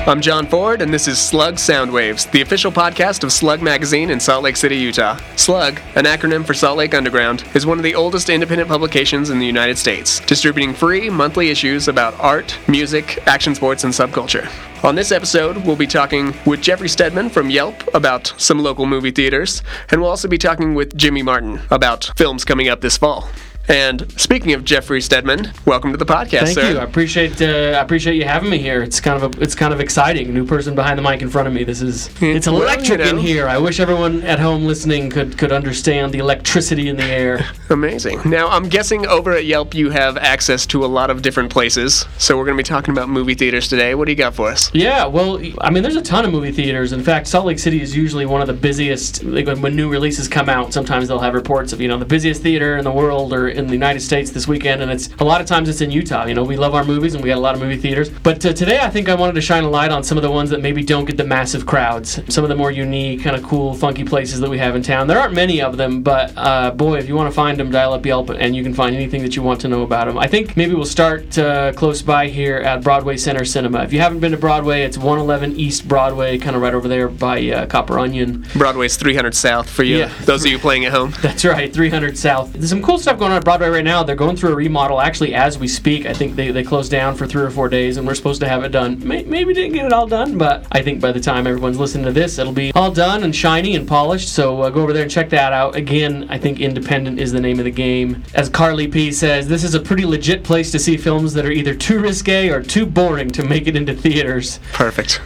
I'm John Ford, and this is Slug Soundwaves, the official podcast of Slug Magazine in Salt Lake City, Utah. Slug, an acronym for Salt Lake Underground, is one of the oldest independent publications in the United States, distributing free monthly issues about art, music, action sports, and subculture. On this episode, we'll be talking with Jeffrey Stedman from Yelp about some local movie theaters, and we'll also be talking with Jimmy Martin about films coming up this fall. And speaking of Jeffrey Stedman, welcome to the podcast, Thank sir. you. I appreciate you having me here. It's kind of exciting. New person behind the mic in front of me. It's electric in here. I wish everyone at home listening could understand the electricity in the air. Amazing. Now, I'm guessing over at Yelp you have access to a lot of different places. So we're going to be talking about movie theaters today. What do you got for us? Yeah, well, I mean, there's a ton of movie theaters. In fact, Salt Lake City is usually one of the busiest. Like when new releases come out, sometimes they'll have reports of the busiest theater in the world or in the United States this weekend, and it's a lot of times it's in Utah. We love our movies and we got a lot of movie theaters. But today I think I wanted to shine a light on some of the ones that maybe don't get the massive crowds. Some of the more unique, kind of cool, funky places that we have in town. There aren't many of them, but boy, if you want to find them, dial up Yelp and you can find anything that you want to know about them. I think maybe we'll start close by here at Broadway Center Cinema. If you haven't been to Broadway, it's 111 East Broadway, kind of right over there by Copper Onion. Broadway's 300 South for you, Yeah. those of you playing at home. That's right, 300 South. There's some cool stuff going on at Broadway right now. They're going through a remodel actually as we speak. I think they closed down for 3 or 4 days, and we're supposed to have it done. Maybe didn't get it all done, but I think by the time everyone's listening to this, it'll be all done and shiny and polished. So go over there and check that out. Again, I think independent is the name of the game. As Carly P says, this is a pretty legit place to see films that are either too risque or too boring to make it into theaters. Perfect.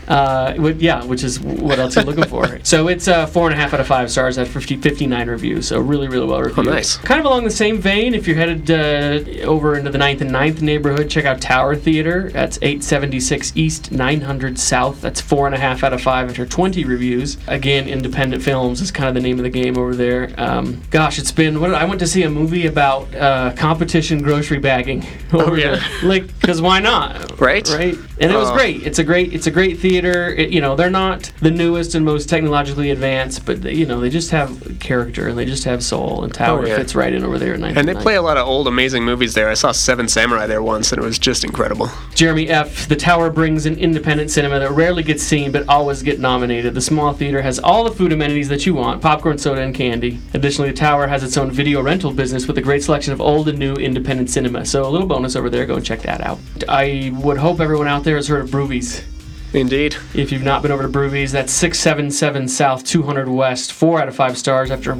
Which is what else you're looking for. So it's 4.5 out of 5 stars at 59 reviews. So really, really well reviewed. Oh, nice. Kind of along the same vein, if you're headed over into the 9th and 9th neighborhood, check out Tower Theater. That's 876 East, 900 South. That's 4.5 out of 5 after 20 reviews. Again, independent films is kind of the name of the game over there. It's been. I went to see a movie about competition grocery bagging. Oh yeah. Because why not? Right. And it was great. It's a great theater. They're not the newest and most technologically advanced, but they just have character and they just have soul. And Tower fits right in over there at 9th And they play a lot of old amazing movies there. I saw Seven Samurai there once, and it was just incredible. Jeremy F. The Tower brings an independent cinema that rarely gets seen but always get nominated. The small theater has all the food amenities that you want, popcorn, soda, and candy. Additionally, the Tower has its own video rental business with a great selection of old and new independent cinema. So a little bonus over there. Go and check that out. I would hope everyone out there has heard of Broovies. Indeed. If you've not been over to Broovies, that's 677 South 200 West, 4 out of 5 stars after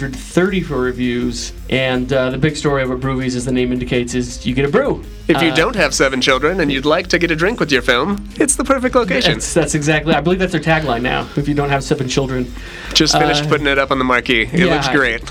134 reviews. And the big story of what Broovies, as the name indicates, is you get a brew. If you don't have 7 children and you'd like to get a drink with your film, it's the perfect location. That's exactly, I believe that's their tagline now, if you don't have 7 children. Just finished putting it up on the marquee. It looks great.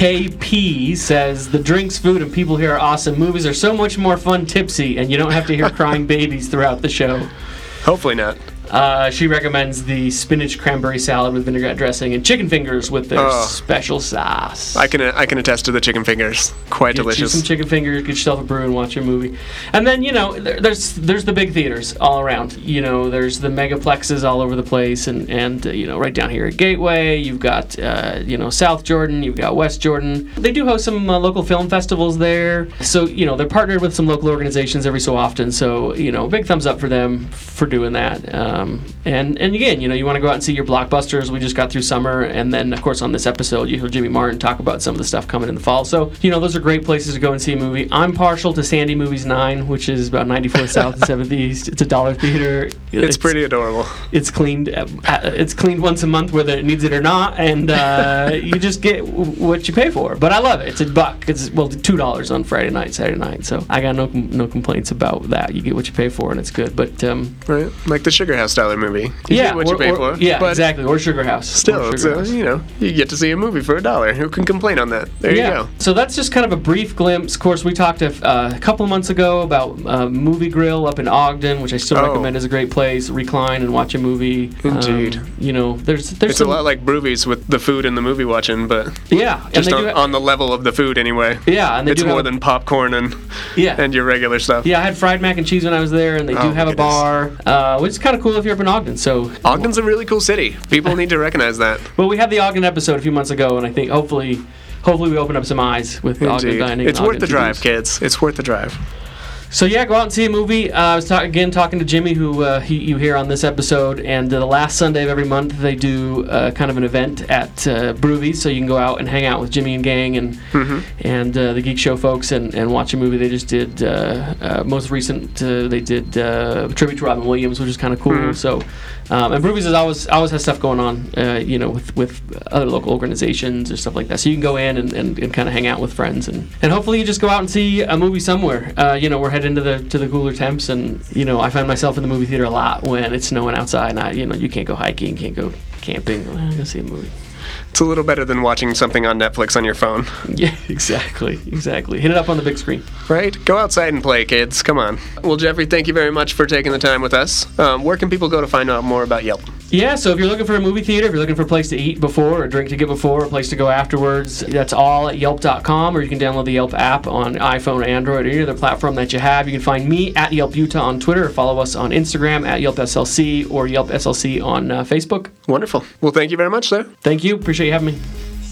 KP says, the drinks, food, and people here are awesome. Movies are so much more fun tipsy, and you don't have to hear crying babies throughout the show. Hopefully not. She recommends the spinach cranberry salad with vinaigrette dressing and chicken fingers with their special sauce. I can attest to the chicken fingers. Quite delicious. Get some chicken fingers, get yourself a brew, and watch your movie. And then there's the big theaters all around. There's the megaplexes all over the place, and right down here at Gateway, you've got South Jordan, you've got West Jordan. They do host some local film festivals there. So they're partnered with some local organizations every so often. So big thumbs up for them for doing that. And again, you want to go out and see your blockbusters. We just got through summer, and then, of course, on this episode, you hear Jimmy Martin talk about some of the stuff coming in the fall. So, those are great places to go and see a movie. I'm partial to Sandy Movies 9, which is about 94th South and 7th East. It's a dollar theater. It's pretty adorable. It's cleaned. It's cleaned once a month, whether it needs it or not, and you just get what you pay for. But I love it. It's $1. It's $2 on Friday night, Saturday night. So I got no complaints about that. You get what you pay for, and it's good. But right, like the Sugar House style movie. You get what you pay for. Yeah, exactly. Or Sugar House. Still, you get to see a movie for $1. Who can complain on that? There you go. So that's just kind of a brief glimpse. Of course, we talked a couple of months ago about Movie Grill up in Ogden, which I still recommend as a great place. Recline and watch a movie. Indeed. There's it's a lot like Broovies with the food and the movie watching, but just on the level of the food anyway. Yeah, and it's more than popcorn and your regular stuff. Yeah, I had fried mac and cheese when I was there, and they do have a bar, which is kind of cool if you're up in Ogden. So Ogden's a really cool city. People need to recognize that. Well, we had the Ogden episode a few months ago, and I think hopefully we open up some eyes with Ogden dining. It's worth the drive, kids. It's worth the drive. So yeah, go out and see a movie. I was talking to Jimmy, who you hear on this episode, and the last Sunday of every month they do kind of an event at Broovies, so you can go out and hang out with Jimmy and gang and the Geek Show folks and watch a movie. They just did most recent. They did tribute to Robin Williams, which is kind of cool. So. And Broovies is always has stuff going on, with other local organizations or stuff like that. So you can go in and kind of hang out with friends and hopefully you just go out and see a movie somewhere. We're heading to the cooler temps, and I find myself in the movie theater a lot when it's snowing outside. And you can't go hiking, can't go camping. I'm gonna see a movie. It's a little better than watching something on Netflix on your phone. Yeah, exactly. Hit it up on the big screen. Right? Go outside and play, kids. Come on. Well, Jeffrey, thank you very much for taking the time with us. Where can people go to find out more about Yelp? Yeah, so if you're looking for a movie theater, if you're looking for a place to eat before, or a drink to get before, a place to go afterwards, that's all at Yelp.com, or you can download the Yelp app on iPhone, Android, or any other platform that you have. You can find me at Yelp Utah on Twitter, or follow us on Instagram at Yelp SLC, or Yelp SLC on Facebook. Wonderful. Well, thank you very much, sir. Thank you. Appreciate you having me.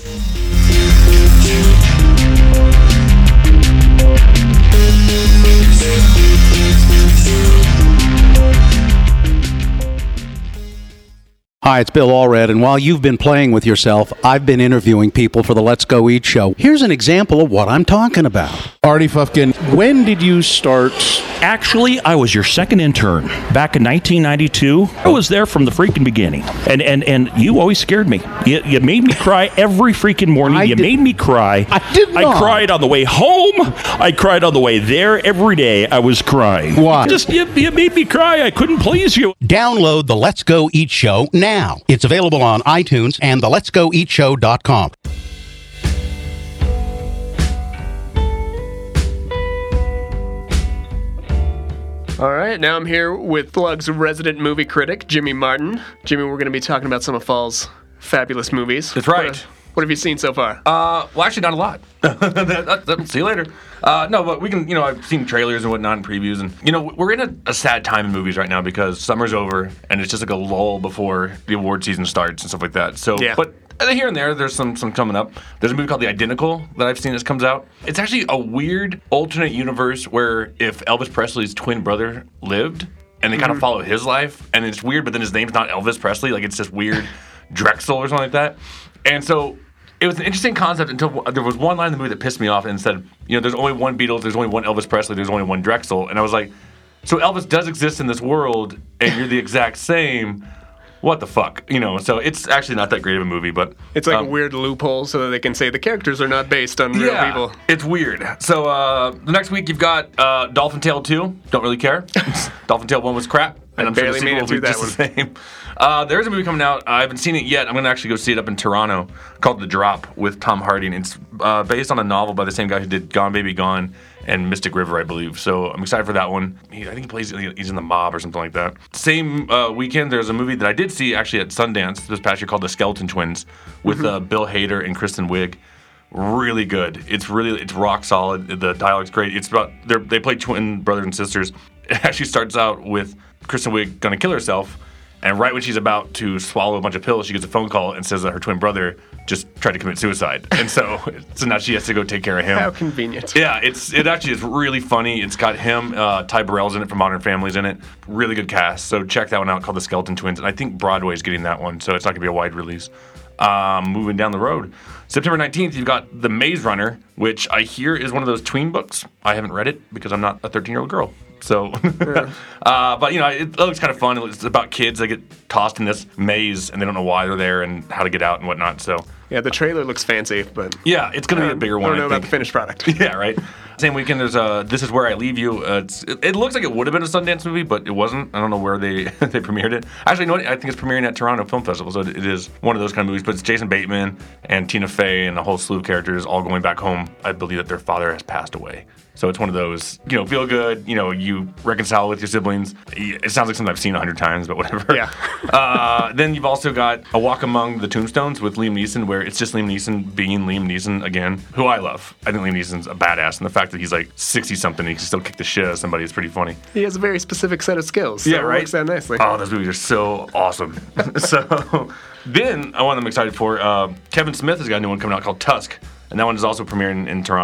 Hi, it's Bill Allred, and while you've been playing with yourself, I've been interviewing people for the Let's Go Eat show. Here's an example of what I'm talking about. Artie Fufkin, when did you start? Actually, I was your second intern back in 1992. I was there from the freaking beginning, and you always scared me. You made me cry every freaking morning. You made me cry. I did not. I cried on the way home. I cried on the way there. Every day I was crying. Why? Just you made me cry. I couldn't please you. Download the Let's Go Eat show now. It's available on iTunes and the letsgoeatshow.com. All right, now I'm here with Slug's resident movie critic, Jimmy Martin. Jimmy, we're going to be talking about some of fall's fabulous movies. That's right. What have you seen so far? Well, actually, not a lot. See you later. No, but we can, I've seen trailers and whatnot and previews. And, we're in a sad time in movies right now because summer's over and it's just like a lull before the award season starts and stuff like that. So, yeah. But here and there, there's some coming up. There's a movie called The Identical that I've seen that comes out. It's actually a weird alternate universe where if Elvis Presley's twin brother lived and they kind of follow his life, and it's weird, but then his name's not Elvis Presley. Like, it's just weird Drexel or something like that. And so it was an interesting concept until there was one line in the movie that pissed me off and said, there's only one Beatles, there's only one Elvis Presley, there's only one Drexel. And I was like, so Elvis does exist in this world and you're the exact same. What the fuck? So it's actually not that great of a movie, but it's like a weird loophole so that they can say the characters are not based on real people. It's weird. So the next week you've got Dolphin Tale 2. Don't really care. Dolphin Tale 1 was crap. And I'm barely sure the made it through that one. The same. There's a movie coming out. I haven't seen it yet. I'm going to actually go see it up in Toronto called The Drop with Tom Hardy. And it's based on a novel by the same guy who did Gone Baby Gone and Mystic River, I believe. So I'm excited for that one. I think he's in the mob or something like that. Same weekend, there's a movie that I did see actually at Sundance this past year called The Skeleton Twins with Bill Hader and Kristen Wiig. Really good. It's rock solid. The dialogue's great. It's about they play twin brothers and sisters. It actually starts out with Kristen Wiig gonna kill herself, and right when she's about to swallow a bunch of pills, she gets a phone call and says that her twin brother just tried to commit suicide, and so now she has to go take care of him. How convenient. Yeah, it actually is really funny. It's got him, Ty Burrell's in it from Modern Family's in it. Really good cast. So check that one out called The Skeleton Twins, and I think Broadway's getting that one, so it's not gonna be a wide release. Moving down the road, September 19th, you've got The Maze Runner, which I hear is one of those tween books. I haven't read it because I'm not a 13-year-old girl. So, but it looks kind of fun. It's about kids that get tossed in this maze and they don't know why they're there and how to get out and whatnot. So, yeah, the trailer looks fancy, but yeah, it's going to be a bigger one. I don't know about the finished product. Yeah, right. Same weekend, there's This Is Where I Leave You. It looks like it would have been a Sundance movie, but it wasn't. I don't know where they premiered it. Actually, I think it's premiering at Toronto Film Festival, so it is one of those kind of movies. But it's Jason Bateman and Tina Fey and a whole slew of characters all going back home. I believe that their father has passed away. So it's one of those, feel good, you reconcile with your siblings. It sounds like something I've seen 100 times, but whatever. Yeah. Then you've also got A Walk Among the Tombstones with Liam Neeson, where it's just Liam Neeson being Liam Neeson again, who I love. I think Liam Neeson's a badass, and the fact that he's like 60-something, he can still kick the shit out of somebody is pretty funny. He has a very specific set of skills. So yeah, right? It works out nicely. Oh, those movies are so awesome. So then, one I'm excited for, Kevin Smith has got a new one coming out called Tusk, and that one is also premiering in Toronto.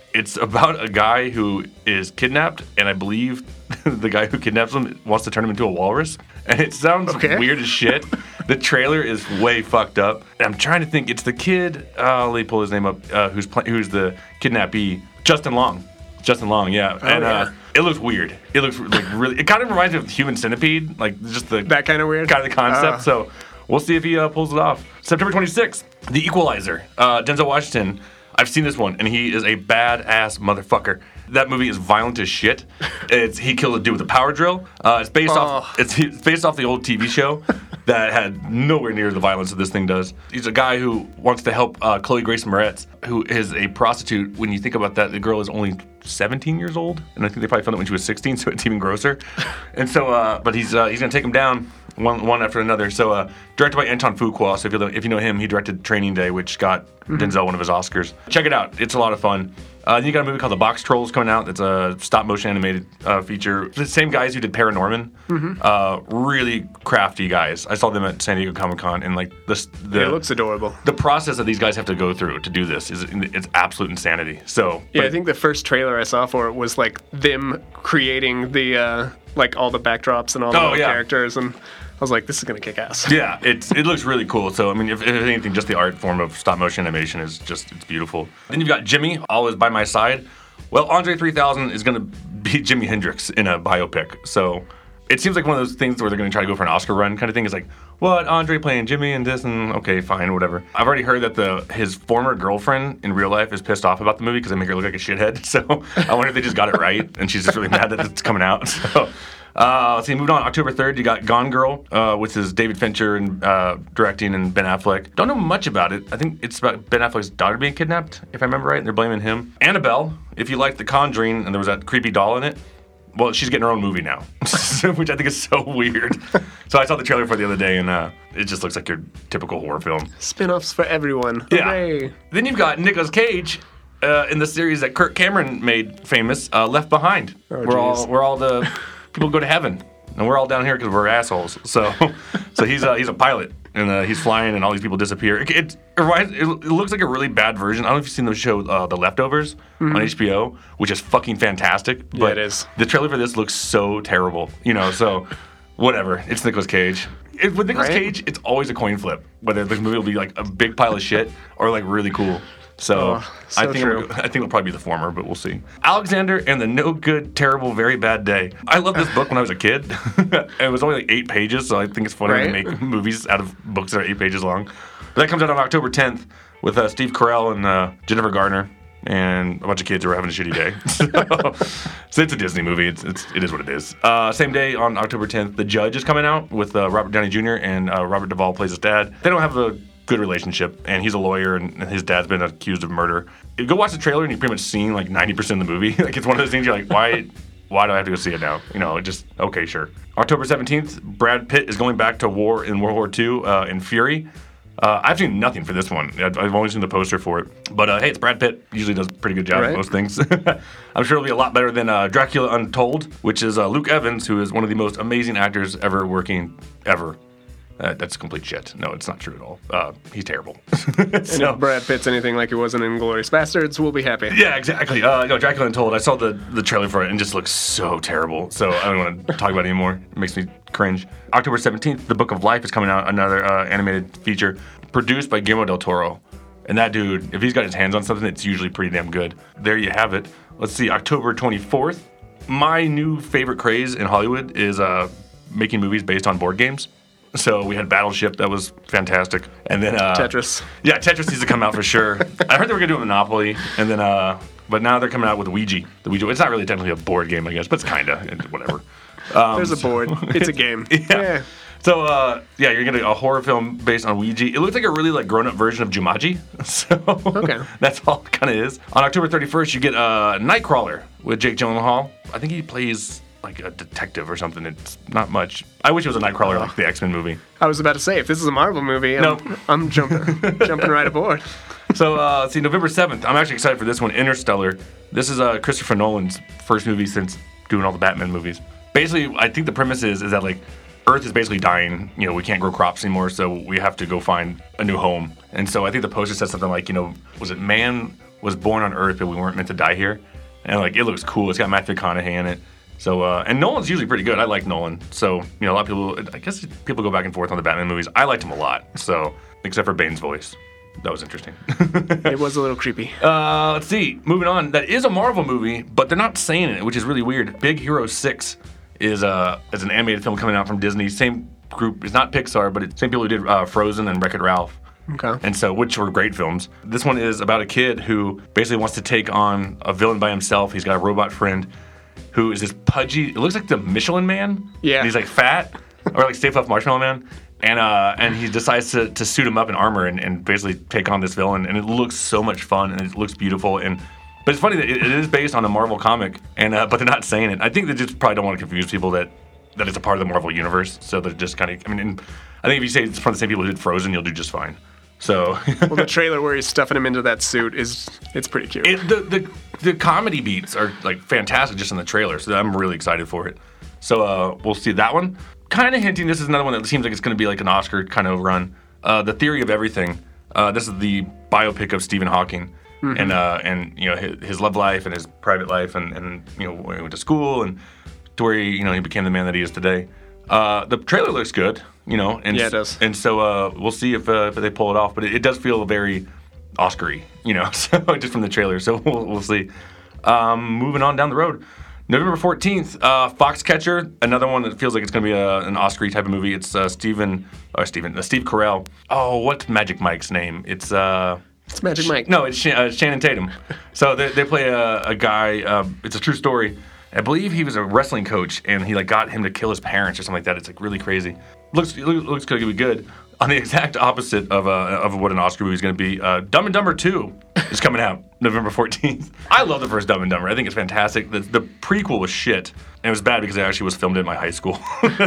It's about a guy who is kidnapped, and I believe the guy who kidnaps him wants to turn him into a walrus. And it sounds weird as shit. The trailer is way fucked up. I'm trying to think. It's the kid. Let me pull his name up. Who's the kidnappee? Justin Long. Justin Long, yeah. And it looks weird. It looks like really. It kind of reminds me of Human Centipede, like just that kind of weird, kind of the concept. So we'll see if he pulls it off. September 26th, The Equalizer. Denzel Washington. I've seen this one, and he is a badass motherfucker. That movie is violent as shit. He killed a dude with a power drill. It's based off the old TV show that had nowhere near the violence that this thing does. He's a guy who wants to help Chloe Grace Moretz, who is a prostitute. When you think about that, the girl is only 17 years old, and I think they probably filmed it when she was 16, so it's even grosser. And so, but he's gonna take him down one after another. So, directed by Anton Fuqua. So if you know him, he directed Training Day, which got Denzel one of his Oscars. Check it out; it's a lot of fun. Then you got a movie called The Box Trolls coming out. It's a stop-motion animated feature. The same guys who did Paranorman. Really crafty guys. I saw them at San Diego Comic-Con, and like it looks adorable. The process that these guys have to go through to do this it's absolute insanity. So yeah, I think the first trailer I saw for it was like them creating the like all the backdrops and all the characters, and I was like, this is gonna kick ass. Yeah, it looks really cool. So I mean, if anything, just the art form of stop motion animation is it's beautiful. Then you've got Jimmy, Always by My Side. Well, Andre 3000 is gonna be Jimi Hendrix in a biopic. So it seems like one of those things where they're gonna try to go for an Oscar run kind of thing. It's like, what, Andre playing Jimmy and this, and okay, fine, whatever. I've already heard that his former girlfriend in real life is pissed off about the movie because they make her look like a shithead. So I wonder if they just got it right and she's just really mad that it's coming out. So. Let's see, moving on, October 3rd, you got Gone Girl, which is David Fincher and directing and Ben Affleck. Don't know much about it. I think it's about Ben Affleck's daughter being kidnapped, if I remember right, and they're blaming him. Annabelle, if you liked The Conjuring and there was that creepy doll in it, well, she's getting her own movie now, which I think is so weird. So I saw the trailer for it the other day, and it just looks like your typical horror film. Spin-offs for everyone. Yeah. Hooray. Then you've got Nicolas Cage in the series that Kirk Cameron made famous, Left Behind. Oh, we're all the... people go to heaven, and we're all down here because we're assholes. So he's a pilot, and he's flying, and all these people disappear. It looks like a really bad version. I don't know if you've seen the show The Leftovers on HBO, which is fucking fantastic. But yeah, it is. The trailer for this looks so terrible. So whatever. It's Nicolas Cage. With Nicolas Cage, it's always a coin flip whether the movie will be like a big pile of shit or like really cool. So I think it'll probably be the former, but we'll see. Alexander and the No Good, Terrible, Very Bad Day. I loved this book when I was a kid. It was only like 8 pages, so I think it's funny to make movies out of books that are 8 pages long. But that comes out on October 10th with Steve Carell and Jennifer Garner and a bunch of kids who are having a shitty day. So it's a Disney movie. It is what it is. Same day on October 10th, The Judge is coming out with Robert Downey Jr. and Robert Duvall plays his dad. They don't have a good relationship, and he's a lawyer, and his dad's been accused of murder. You go watch the trailer, and you've pretty much seen like 90% of the movie. Like it's one of those things you're like, why do I have to go see it now? Just okay, sure. October 17th, Brad Pitt is going back to war in World War II in Fury. I've seen nothing for this one. I've only seen the poster for it. But hey, it's Brad Pitt. Usually does a pretty good job at most things. I'm sure it'll be a lot better than Dracula Untold, which is Luke Evans, who is one of the most amazing actors ever working ever. That's complete shit. No, it's not true at all. He's terrible. And if Brad Pitt's anything like he was in Inglourious Bastards, we'll be happy. Yeah, exactly. Dracula Untold, I saw the trailer for it and it just looks so terrible. So I don't want to talk about it anymore. It makes me cringe. October 17th, The Book of Life is coming out, another animated feature produced by Guillermo del Toro. And that dude, if he's got his hands on something, it's usually pretty damn good. There you have it. Let's see, October 24th. My new favorite craze in Hollywood is making movies based on board games. So we had Battleship, that was fantastic. And then Tetris. Yeah, Tetris needs to come out for sure. I heard they were gonna do Monopoly, and then but now they're coming out with Ouija. The Ouija. It's not really technically a board game, I guess, but it's kinda whatever. There's a board. It's a game. Yeah. So you're getting a horror film based on Ouija. It looks like a really like grown-up version of Jumanji. So that's all it kind of is. On October 31st, you get Nightcrawler with Jake Gyllenhaal. I think he plays like a detective or something. It's not much. I wish it was a Nightcrawler like the X-Men movie. I was about to say, if this is a Marvel movie, I'm jumping right aboard. So, let's see, November 7th. I'm actually excited for this one, Interstellar. This is Christopher Nolan's first movie since doing all the Batman movies. Basically, I think the premise is that like Earth is basically dying. We can't grow crops anymore, so we have to go find a new home. And so I think the poster said something like, was it man was born on Earth, but we weren't meant to die here. And like, it looks cool. It's got Matthew McConaughey in it. So, and Nolan's usually pretty good. I like Nolan. So, a lot of people, I guess people go back and forth on the Batman movies. I liked him a lot. So, except for Bane's voice. That was interesting. It was a little creepy. Let's see. Moving on. That is a Marvel movie, but they're not saying it, which is really weird. Big Hero 6 is an animated film coming out from Disney. Same group. It's not Pixar, but it's same people who did Frozen and Wreck-It Ralph. Okay. And so, which were great films. This one is about a kid who basically wants to take on a villain by himself. He's got a robot friend who is this pudgy, it looks like the Michelin Man. Yeah. And he's like fat, or like Stay Puft Marshmallow Man. And he decides to suit him up in armor and basically take on this villain. And it looks so much fun, and it looks beautiful. But it's funny that it is based on a Marvel comic, and but they're not saying it. I think they just probably don't want to confuse people that it's a part of the Marvel universe. So they're just kind of, I think if you say it's from the same people who did Frozen, you'll do just fine. So well, the trailer where he's stuffing him into that suit it's pretty cute. The comedy beats are like fantastic just in the trailer, so I'm really excited for it. So we'll see that one. Kind of hinting, this is another one that seems like it's going to be like an Oscar kind of run. The Theory of Everything. This is the biopic of Stephen Hawking, and his love life and his private life, and where he went to school and to where he became the man that he is today. The trailer looks good, and yeah, it does. And so we'll see if they pull it off. But it does feel very Oscar-y, so just from the trailer. So we'll see. Moving on down the road, November 14th, Foxcatcher, another one that feels like it's going to be an Oscar-y type of movie. It's Steve Carell. Oh, what's Magic Mike's name? It's Magic Mike. No, it's Channing Tatum. So they play a guy. It's a true story. I believe he was a wrestling coach, and he got him to kill his parents or something like that. It's like really crazy. Looks going to be good. On the exact opposite of what an Oscar movie is going to be, Dumb and Dumber 2 is coming out November 14th. I love the first Dumb and Dumber. I think it's fantastic. The prequel was shit, and it was bad because it actually was filmed in my high school.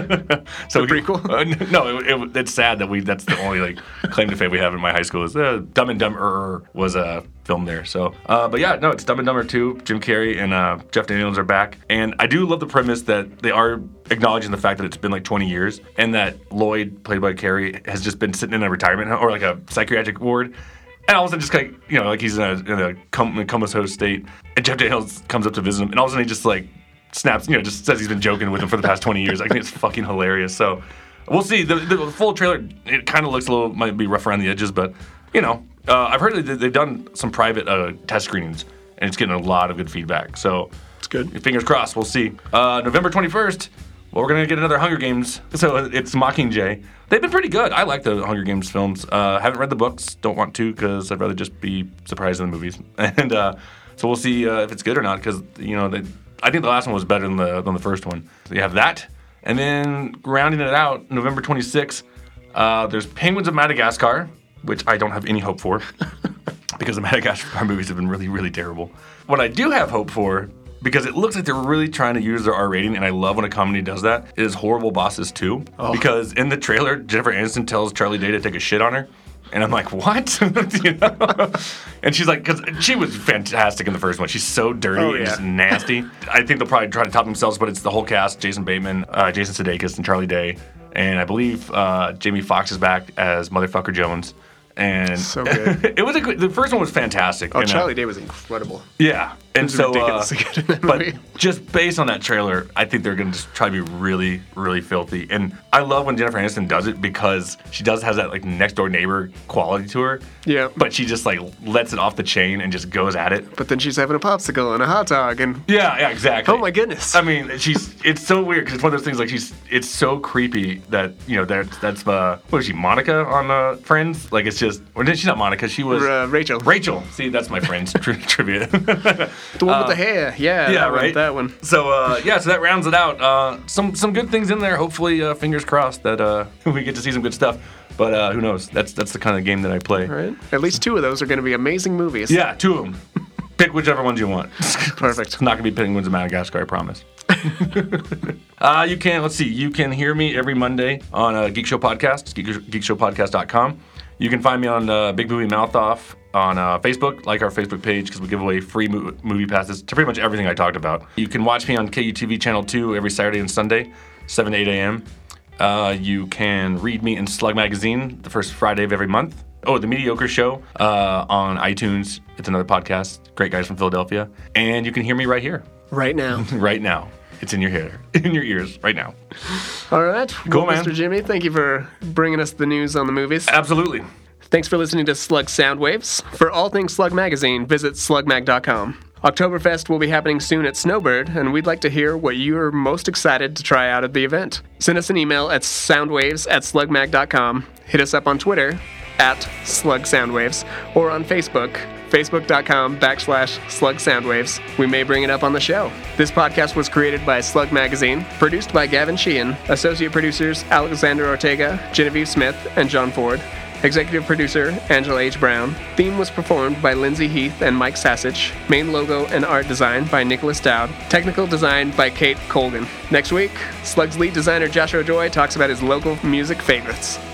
So the prequel? No, it's sad that that's the only claim to fame we have in my high school is Dumb and Dumber was filmed there. So, but yeah, no, it's Dumb and Dumber 2. Jim Carrey and Jeff Daniels are back, and I do love the premise that they are acknowledging the fact that it's been 20 years, and that Lloyd, played by Carey, has just been sitting in a retirement home, or a psychiatric ward, and all of a sudden just he's in a comatose state, and Jeff Daniels comes up to visit him, and all of a sudden he just snaps, just says he's been joking with him for the past 20 years. I think it's fucking hilarious. So we'll see. The full trailer, it kind of looks might be rough around the edges, but I've heard that they've done some private test screenings, and it's getting a lot of good feedback. So it's good. Fingers crossed. We'll see. November 21st. Well, we're going to get another Hunger Games. So it's Mockingjay. They've been pretty good. I like the Hunger Games films. Haven't read the books. Don't want to because I'd rather just be surprised in the movies. And so we'll see if it's good or not because, I think the last one was better than the first one. So you have that. And then rounding it out, November 26th, there's Penguins of Madagascar, which I don't have any hope for because the Madagascar movies have been really, really terrible. What I do have hope for, because it looks like they're really trying to use their R rating, and I love when a comedy does that, is Horrible Bosses 2. Oh. Because in the trailer, Jennifer Aniston tells Charlie Day to take a shit on her. And I'm like, what? And she's like, because she was fantastic in the first one. She's so dirty and just nasty. I think they'll probably try to top themselves, but it's the whole cast, Jason Bateman, Jason Sudeikis, and Charlie Day. And I believe Jamie Foxx is back as Motherfucker Jones. And so good. It was the first one was fantastic. Oh, and, Charlie Day was incredible. Yeah. And so, ridiculously good in that movie. But just based on that trailer, I think they're going to just try to be really, really filthy. And I love when Jennifer Aniston does it because she has that next door neighbor quality to her. Yeah. But she just lets it off the chain and just goes at it. But then she's having a popsicle and a hot dog and yeah, exactly. Oh my goodness. I mean, it's so weird because it's one of those things it's so creepy that that's what is she, Monica on Friends? It's just, or she's not Monica, she was Rachel. Rachel. See, that's my Friends trivia. The one with the hair. Yeah, right. That one. So so that rounds it out. Some good things in there. Hopefully, fingers crossed that we get to see some good stuff. But who knows? That's the kind of game that I play. All right. At least 2 of those are going to be amazing movies. Yeah, 2 of them. Pick whichever ones you want. Perfect. It's not going to be Penguins of Madagascar, I promise. You can hear me every Monday on Geek Show Podcast, geekshowpodcast.com. You can find me on Big Movie Mouth Off on Facebook, like our Facebook page, because we give away free movie passes to pretty much everything I talked about. You can watch me on KUTV Channel 2 every Saturday and Sunday, 7 to 8 a.m. You can read me in Slug Magazine the first Friday of every month. Oh, The Mediocre Show on iTunes. It's another podcast. Great guys from Philadelphia. And you can hear me right here. Right now. Right now. It's in your hair, in your ears, right now. All right. Cool, man. Mr. Jimmy, thank you for bringing us the news on the movies. Absolutely. Thanks for listening to Slug Soundwaves. For all things Slug Magazine, visit slugmag.com. Oktoberfest will be happening soon at Snowbird, and we'd like to hear what you're most excited to try out at the event. Send us an email at soundwaves@slugmag.com. Hit us up on Twitter @SlugSoundwaves or on Facebook, facebook.com/SlugSoundwaves. We may bring it up on the show. This podcast was created by Slug Magazine, produced by Gavin Sheehan, associate producers Alexander Ortega, Genevieve Smith, and John Ford. Executive producer, Angela H. Brown. Theme was performed by Lindsay Heath and Mike Sasich. Main logo and art design by Nicholas Dowd. Technical design by Kate Colgan. Next week, Slug's lead designer Joshua Joy talks about his local music favorites.